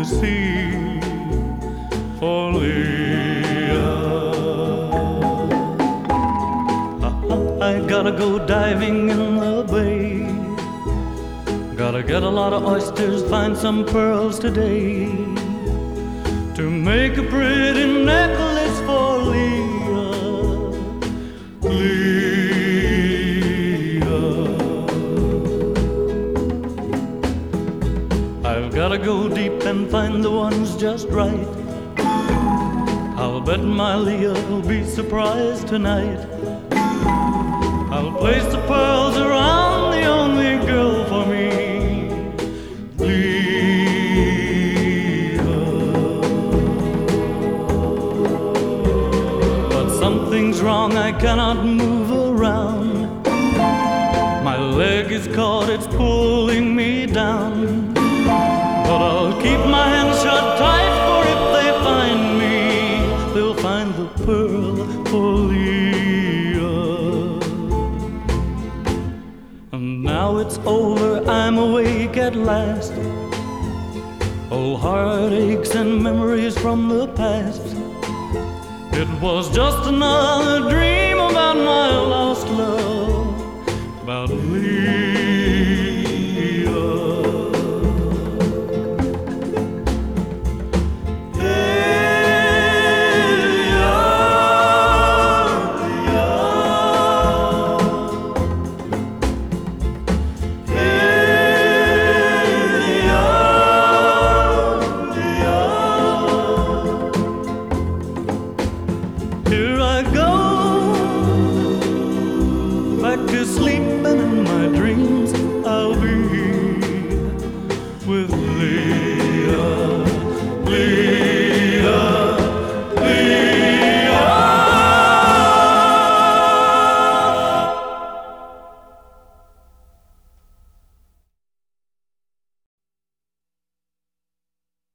sea for Leah. I gotta go diving in the bay. Gotta get a lot of oysters, find some pearls today to make a pretty necklace for Leah. Leah. I've gotta go deep and find the ones just right. I'll bet my Leah will be surprised tonight. I'll place the pearls around the only girl for me, Leah. But something's wrong, I cannot move around. My leg is caught, it's pulling me down. But I'll keep my hands shut tight, for if they find me, they'll find the pearl for Leah. And now it's over, I'm awake at last. Old heartaches and memories from the past. It was just another dream about my lost love.